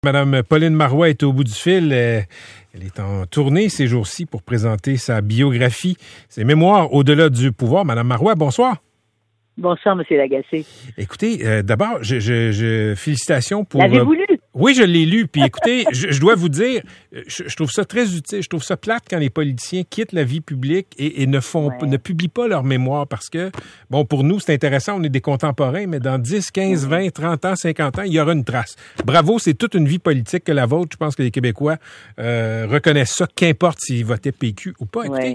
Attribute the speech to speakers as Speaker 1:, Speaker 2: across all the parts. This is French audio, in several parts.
Speaker 1: Madame Pauline Marois est au bout du fil. Elle est en tournée ces jours-ci pour présenter sa biographie, ses mémoires au-delà du pouvoir. Madame Marois, bonsoir.
Speaker 2: Bonsoir, M. Lagacé.
Speaker 1: Écoutez, d'abord, félicitations pour...
Speaker 2: L'avez-vous lu?
Speaker 1: Oui, je l'ai lu. Puis écoutez, je dois vous dire, je trouve ça très utile. Je trouve ça plate quand les politiciens quittent la vie publique et ne publient pas leur mémoire parce que, bon, pour nous, c'est intéressant, on est des contemporains, mais dans 10, 15, 20, 30 ans, 50 ans, il y aura une trace. Bravo, c'est toute une vie politique que la vôtre. Je pense que les Québécois reconnaissent ça, qu'importe s'ils votaient PQ ou pas. Écoutez,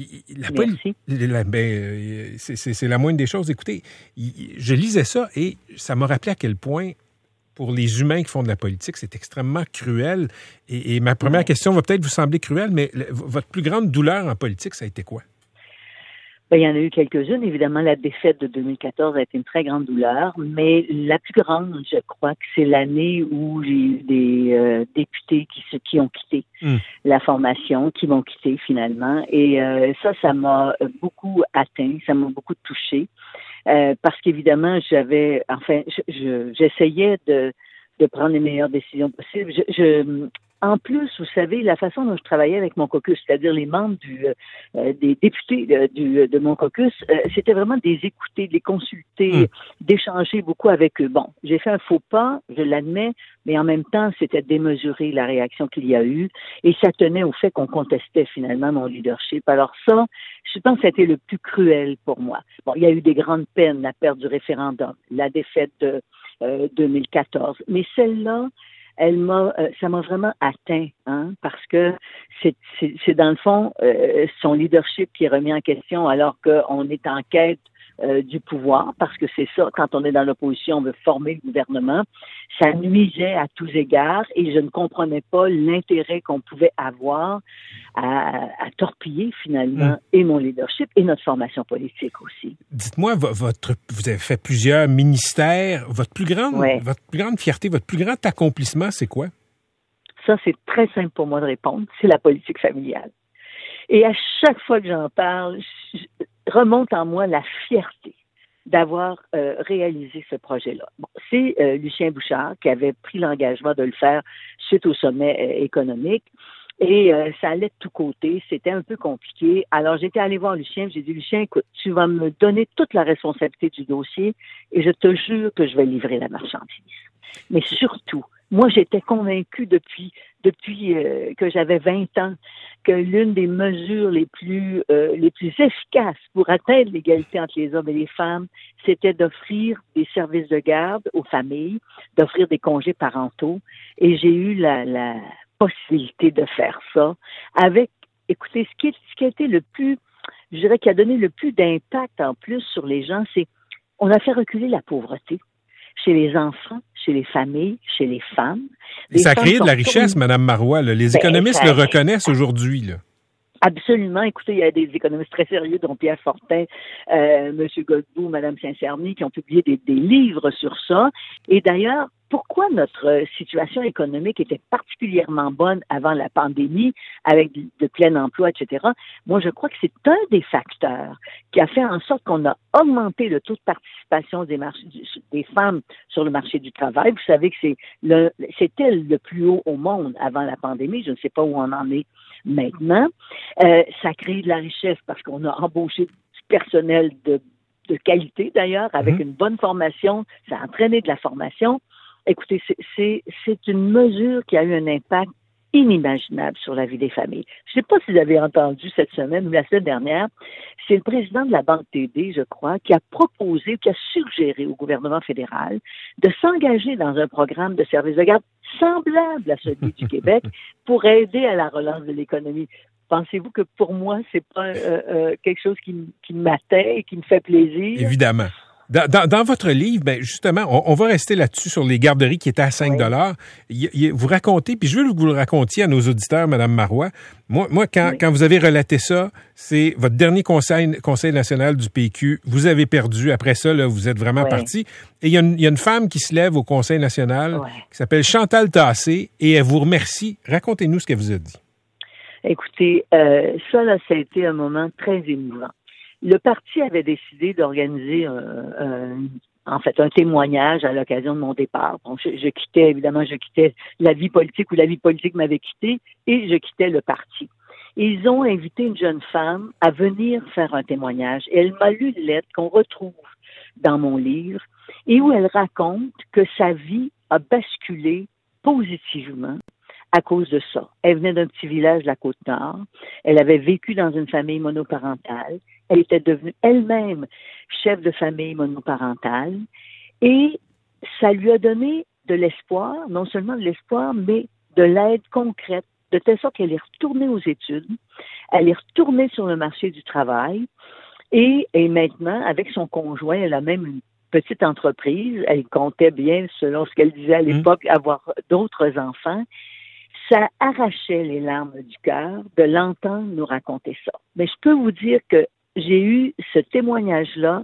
Speaker 1: c'est la moindre des choses. Écoutez, je lisais ça et ça m'a rappelé à quel point pour les humains qui font de la politique, c'est extrêmement cruel. Et ma première question va peut-être vous sembler cruelle, mais votre plus grande douleur en politique, ça a été quoi?
Speaker 2: Bien, il y en a eu quelques-unes. Évidemment, la défaite de 2014 a été une très grande douleur, mais la plus grande, je crois que c'est l'année où j'ai eu des députés qui ont quitté la formation, qui m'ont quitté finalement. Et ça m'a beaucoup atteint, ça m'a beaucoup touché. Parce qu'évidemment, j'essayais de prendre les meilleures décisions possibles. En plus, vous savez, la façon dont je travaillais avec mon caucus, c'est-à-dire les membres des députés de mon caucus, c'était vraiment de les écouter, de les consulter, d'échanger beaucoup avec eux. Bon, j'ai fait un faux pas, je l'admets, mais en même temps, c'était démesuré la réaction qu'il y a eu, et ça tenait au fait qu'on contestait finalement mon leadership. Alors ça, je pense que ça a été le plus cruel pour moi. Bon, il y a eu des grandes peines, la perte du référendum, la défaite de 2014, mais celle-là, ça m'a vraiment atteint, parce que c'est dans le fond son leadership qui est remis en question alors qu'on est en quête du pouvoir, parce que c'est ça, quand on est dans l'opposition, on veut former le gouvernement. Ça nuisait à tous égards et je ne comprenais pas l'intérêt qu'on pouvait avoir à torpiller finalement et mon leadership et notre formation politique aussi.
Speaker 1: Dites-moi, vous avez fait plusieurs ministères. Votre plus grande fierté, votre plus grand accomplissement, c'est quoi?
Speaker 2: Ça, c'est très simple pour moi de répondre. C'est la politique familiale. Et à chaque fois que j'en parle, remonte en moi la fierté d'avoir réalisé ce projet-là. Bon, c'est Lucien Bouchard qui avait pris l'engagement de le faire suite au sommet économique. Et ça allait de tous côtés, c'était un peu compliqué. Alors, j'étais allée voir Lucien, j'ai dit, Lucien, écoute, tu vas me donner toute la responsabilité du dossier et je te jure que je vais livrer la marchandise. Mais surtout, moi, j'étais convaincue depuis que j'avais 20 ans que l'une des mesures les plus efficaces pour atteindre l'égalité entre les hommes et les femmes, c'était d'offrir des services de garde aux familles, d'offrir des congés parentaux. Et j'ai eu la possibilité de faire ça avec, écoutez, ce qui a été le plus, je dirais, qui a donné le plus d'impact en plus sur les gens, c'est on a fait reculer la pauvreté chez les enfants, chez les familles, chez les femmes.
Speaker 1: Et ça a créé de la richesse, Mme Marois. Là. Les économistes le reconnaissent aujourd'hui. Là.
Speaker 2: Absolument. Écoutez, il y a des économistes très sérieux, dont Pierre Fortin, M. Godbout, Mme Saint-Cerny, qui ont publié des livres sur ça. Et d'ailleurs, pourquoi notre situation économique était particulièrement bonne avant la pandémie, avec de plein emploi, etc. Moi, je crois que c'est un des facteurs qui a fait en sorte qu'on a augmenté le taux de participation des femmes sur le marché du travail. Vous savez que c'était le plus haut au monde avant la pandémie. Je ne sais pas où on en est maintenant. Ça crée de la richesse parce qu'on a embauché du personnel de qualité, d'ailleurs, avec une bonne formation. Ça a entraîné de la formation. Écoutez, c'est une mesure qui a eu un impact inimaginable sur la vie des familles. Je ne sais pas si vous avez entendu cette semaine ou la semaine dernière, c'est le président de la Banque TD, je crois, qui a proposé, qui a suggéré au gouvernement fédéral de s'engager dans un programme de services de garde semblable à celui du Québec pour aider à la relance de l'économie. Pensez-vous que pour moi, c'est pas quelque chose qui m'atteint et qui me fait plaisir?
Speaker 1: Évidemment. Dans votre livre, ben justement, on va rester là-dessus sur les garderies qui étaient à 5 $. Vous racontez, puis je veux que vous le racontiez à nos auditeurs, Mme Marois. Moi, quand vous avez relaté ça, c'est votre dernier conseil national du PQ. Vous avez perdu. Après ça, là, vous êtes vraiment parti. Et il y a une femme qui se lève au Conseil national qui s'appelle Chantal Tassé et elle vous remercie. Racontez-nous ce qu'elle vous a dit.
Speaker 2: Écoutez, ça a été un moment très émouvant. Le parti avait décidé d'organiser en fait, un témoignage à l'occasion de mon départ. Bon, je quittais la vie politique ou la vie politique m'avait quitté et je quittais le parti. Et ils ont invité une jeune femme à venir faire un témoignage. Et elle m'a lu une lettre qu'on retrouve dans mon livre et où elle raconte que sa vie a basculé positivement à cause de ça. Elle venait d'un petit village de la Côte-Nord. Elle avait vécu dans une famille monoparentale. Elle était devenue elle-même chef de famille monoparentale. Et ça lui a donné de l'espoir, non seulement de l'espoir, mais de l'aide concrète, de telle sorte qu'elle est retournée aux études. Elle est retournée sur le marché du travail. Et maintenant, avec son conjoint, elle a même une petite entreprise. Elle comptait bien, selon ce qu'elle disait à l'époque, avoir d'autres enfants. Ça arrachait les larmes du cœur de l'entendre nous raconter ça. Mais je peux vous dire que j'ai eu ce témoignage-là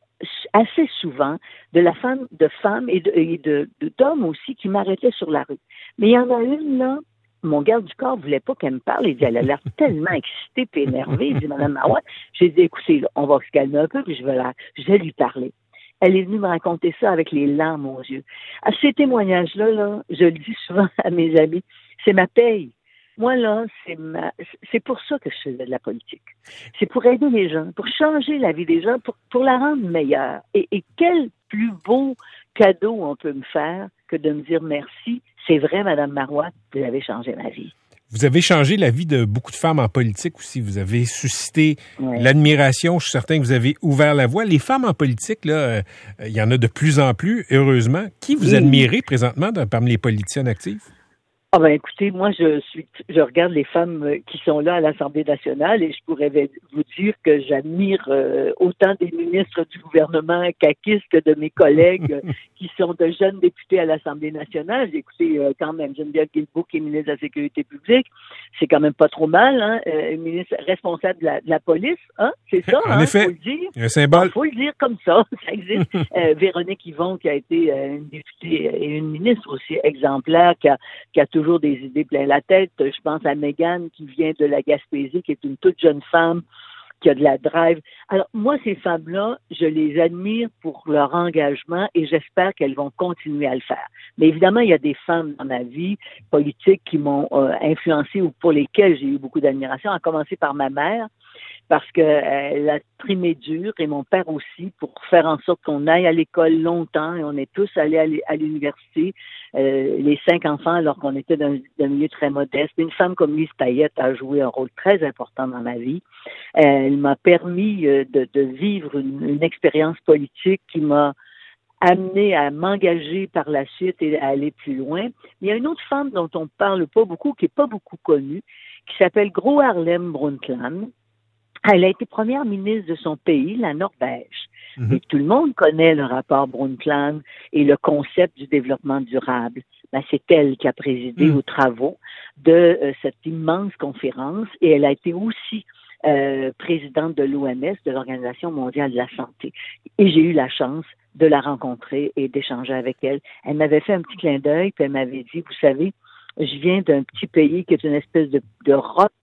Speaker 2: assez souvent de femmes et d'hommes aussi qui m'arrêtaient sur la rue. Mais il y en a une, là, mon garde du corps voulait pas qu'elle me parle. Il dit, elle a l'air tellement excitée et énervée. Il dit, Madame Marois, j'ai dit, écoutez, là, on va se calmer un peu, puis je vais lui parler. Elle est venue me raconter ça avec les larmes aux yeux. À ces témoignages-là, là, je le dis souvent à mes amis, c'est ma paye. Moi, là, c'est pour ça que je faisais de la politique. C'est pour aider les gens, pour changer la vie des gens, pour la rendre meilleure. Et quel plus beau cadeau on peut me faire que de me dire merci. C'est vrai, Madame Marois, vous avez changé ma vie.
Speaker 1: Vous avez changé la vie de beaucoup de femmes en politique aussi. Vous avez suscité l'admiration. Je suis certain que vous avez ouvert la voie. Les femmes en politique, là, il y en a de plus en plus, heureusement. Qui vous admirez présentement parmi les politiciennes actives?
Speaker 2: Ah ben écoutez, moi je regarde les femmes qui sont là à l'Assemblée nationale et je pourrais vous dire que j'admire autant des ministres du gouvernement caquiste que de mes collègues qui sont de jeunes députés à l'Assemblée nationale. Écoutez, quand même, Geneviève Guilbeault qui est ministre de la Sécurité publique, c'est quand même pas trop mal, hein, ministre responsable de la police, hein, c'est ça,
Speaker 1: en effet,
Speaker 2: faut le dire.
Speaker 1: Un symbole.
Speaker 2: Faut le dire comme ça existe. Véronique Yvon qui a été une députée et une ministre aussi exemplaire qui a toujours des idées plein la tête. Je pense à Mégane qui vient de la Gaspésie, qui est une toute jeune femme qui a de la drive. Alors, moi, ces femmes-là, je les admire pour leur engagement et j'espère qu'elles vont continuer à le faire. Mais évidemment, il y a des femmes dans ma vie politique qui m'ont influencée ou pour lesquelles j'ai eu beaucoup d'admiration, à commencer par ma mère, parce qu'elle a trimé dur, et mon père aussi, pour faire en sorte qu'on aille à l'école longtemps, et on est tous allés à l'université, les 5 enfants, alors qu'on était d'un milieu très modeste. Une femme comme Lise Payette a joué un rôle très important dans ma vie. Elle m'a permis de vivre une expérience politique qui m'a amené à m'engager par la suite et à aller plus loin. Il y a une autre femme dont on ne parle pas beaucoup, qui n'est pas beaucoup connue, qui s'appelle Gro Harlem Brundtland. Elle a été première ministre de son pays, la Norvège. Et tout le monde connaît le rapport Brundtland et le concept du développement durable. Ben, c'est elle qui a présidé aux travaux de cette immense conférence et elle a été aussi présidente de l'OMS, de l'Organisation mondiale de la santé. Et j'ai eu la chance de la rencontrer et d'échanger avec elle. Elle m'avait fait un petit clin d'œil puis elle m'avait dit, vous savez, je viens d'un petit pays qui est une espèce de roc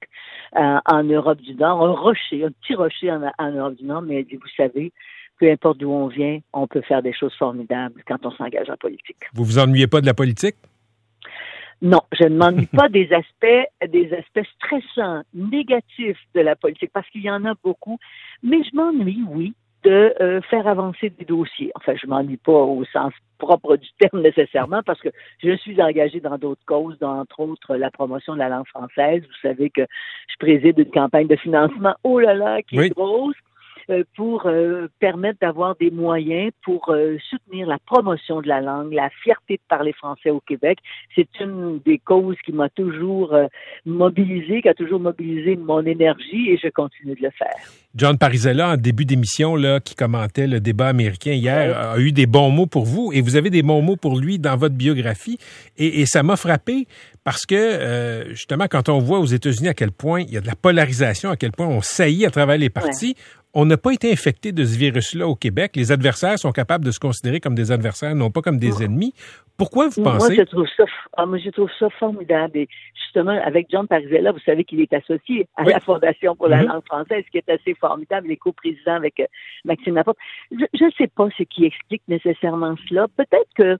Speaker 2: en Europe du Nord, un petit rocher en Europe du Nord, mais elle dit, vous savez, peu importe d'où on vient, on peut faire des choses formidables quand on s'engage en politique.
Speaker 1: Vous vous ennuyez pas de la politique?
Speaker 2: Non, je ne m'ennuie pas des aspects stressants, négatifs de la politique, parce qu'il y en a beaucoup, mais je m'ennuie, oui, de faire avancer des dossiers. Enfin, je m'ennuie pas au sens propre du terme nécessairement, parce que je suis engagée dans d'autres causes, entre autres la promotion de la langue française. Vous savez que je préside une campagne de financement, oh là là, qui est grosse, pour permettre d'avoir des moyens pour soutenir la promotion de la langue, la fierté de parler français au Québec. C'est une des causes qui m'a toujours mobilisée, qui a toujours mobilisé mon énergie et je continue de le faire.
Speaker 1: John Parisella, en début d'émission, là, qui commentait le débat américain hier, a eu des bons mots pour vous et vous avez des bons mots pour lui dans votre biographie et ça m'a frappé parce que, justement, quand on voit aux États-Unis à quel point il y a de la polarisation, à quel point on saillit à travers les partis, on n'a pas été infecté de ce virus-là au Québec. Les adversaires sont capables de se considérer comme des adversaires, non pas comme des ennemis. Pourquoi vous pensez?
Speaker 2: Moi, je trouve ça formidable. Et justement, avec John Parizella, vous savez qu'il est associé à la Fondation pour la langue française, ce qui est assez formidable, les coprésidents avec Maxime Laporte. Je ne sais pas ce qui explique nécessairement cela. Peut-être que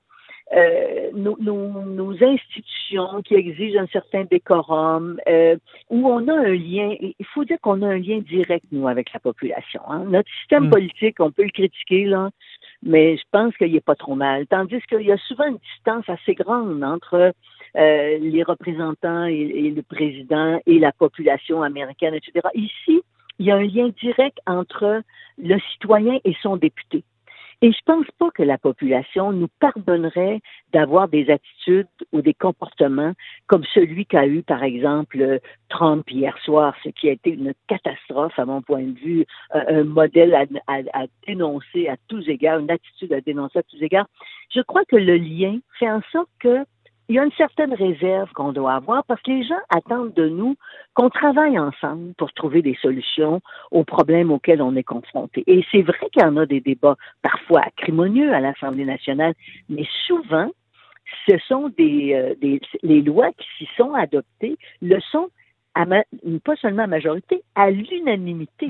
Speaker 2: nos institutions qui exigent un certain décorum, où on a un lien, il faut dire qu'on a un lien direct, nous, avec la population. Hein. Notre système politique, on peut le critiquer, là, mais je pense qu'il est pas trop mal. Tandis qu'il y a souvent une distance assez grande entre les représentants et le président et la population américaine, etc. Ici, il y a un lien direct entre le citoyen et son député. Et je pense pas que la population nous pardonnerait d'avoir des attitudes ou des comportements comme celui qu'a eu, par exemple, Trump hier soir, ce qui a été une catastrophe à mon point de vue, un modèle à dénoncer à tous égards, une attitude à dénoncer à tous égards. Je crois que le lien fait en sorte que il y a une certaine réserve qu'on doit avoir parce que les gens attendent de nous qu'on travaille ensemble pour trouver des solutions aux problèmes auxquels on est confronté. Et c'est vrai qu'il y en a des débats parfois acrimonieux à l'Assemblée nationale, mais souvent, ce sont les lois qui s'y sont adoptées le sont pas seulement à majorité, à l'unanimité.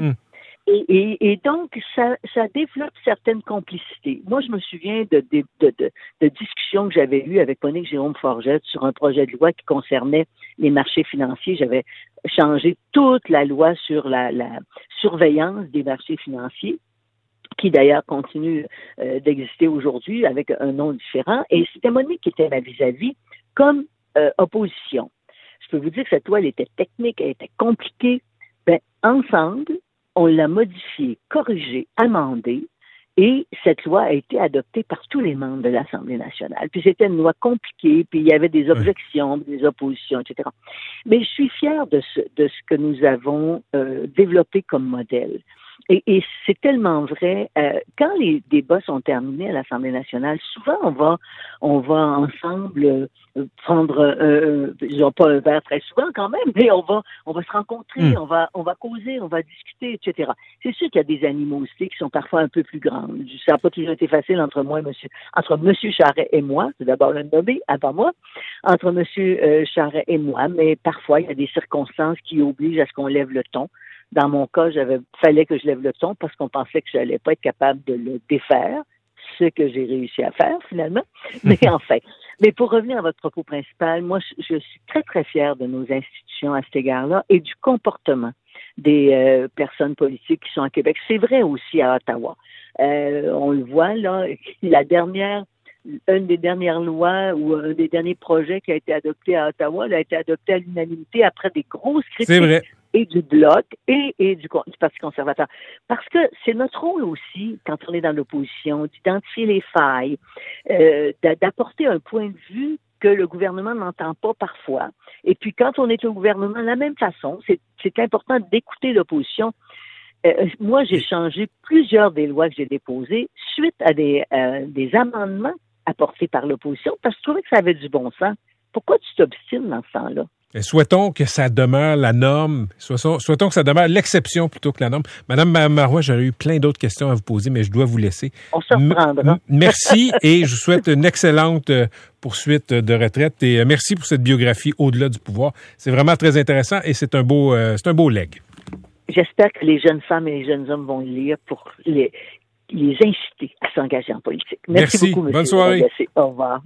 Speaker 2: Et donc, ça développe certaines complicités. Moi, je me souviens de discussions que j'avais eues avec Monique Jérôme Forget sur un projet de loi qui concernait les marchés financiers. J'avais changé toute la loi sur la surveillance des marchés financiers, qui d'ailleurs continue d'exister aujourd'hui avec un nom différent. Et c'était Monique qui était ma vis-à-vis comme opposition. Je peux vous dire que cette loi, elle était technique, elle était compliquée. Ensemble, on l'a modifiée, corrigée, amendée, et cette loi a été adoptée par tous les membres de l'Assemblée nationale. Puis c'était une loi compliquée, puis il y avait des objections, des oppositions, etc. Mais je suis fière de ce que nous avons développé comme modèle. Et c'est tellement vrai. Quand les débats sont terminés à l'Assemblée nationale, souvent on va ensemble prendre, disons pas un verre très souvent quand même, mais on va se rencontrer, on va causer, on va discuter, etc. C'est sûr qu'il y a des animosités qui sont parfois un peu plus grandes. Ça n'a pas toujours été facile entre Monsieur Charest et moi. C'est d'abord le nommé avant moi, entre Monsieur Charest et moi, mais parfois il y a des circonstances qui obligent à ce qu'on lève le ton. Dans mon cas, fallait que je lève le ton parce qu'on pensait que je n'allais pas être capable de le défaire, ce que j'ai réussi à faire finalement. Mais enfin, mais pour revenir à votre propos principal, moi, je suis très, très fière de nos institutions à cet égard-là et du comportement des personnes politiques qui sont à Québec. C'est vrai aussi à Ottawa. On le voit, là, une des dernières lois ou un des derniers projets qui a été adopté à Ottawa, elle a été adopté à l'unanimité après des grosses critiques.
Speaker 1: C'est vrai.
Speaker 2: Et du Bloc et du Parti conservateur. Parce que c'est notre rôle aussi, quand on est dans l'opposition, d'identifier les failles, d'apporter un point de vue que le gouvernement n'entend pas parfois. Et puis quand on est au gouvernement, de la même façon, c'est important d'écouter l'opposition. Moi, j'ai changé plusieurs des lois que j'ai déposées suite à des amendements apportés par l'opposition parce que je trouvais que ça avait du bon sens. Pourquoi tu t'obstines dans ce temps-là?
Speaker 1: Et souhaitons que ça demeure la norme, souhaitons que ça demeure l'exception plutôt que la norme. Madame Marois, j'aurais eu plein d'autres questions à vous poser, mais je dois vous laisser.
Speaker 2: On se reprendra.
Speaker 1: Merci et je vous souhaite une excellente poursuite de retraite et merci pour cette biographie au-delà du pouvoir. C'est vraiment très intéressant et c'est un beau legs.
Speaker 2: J'espère que les jeunes femmes et les jeunes hommes vont le lire pour les inciter à s'engager en politique. Merci beaucoup, monsieur.
Speaker 1: Bonne soirée.
Speaker 2: Au revoir.